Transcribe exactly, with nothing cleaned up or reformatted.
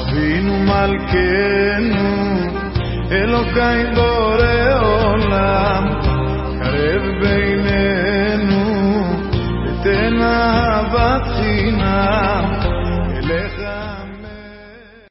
אבינו מלכנו, אלוקיי בורא עולם, קרב בינינו, ותן אהבת חינם.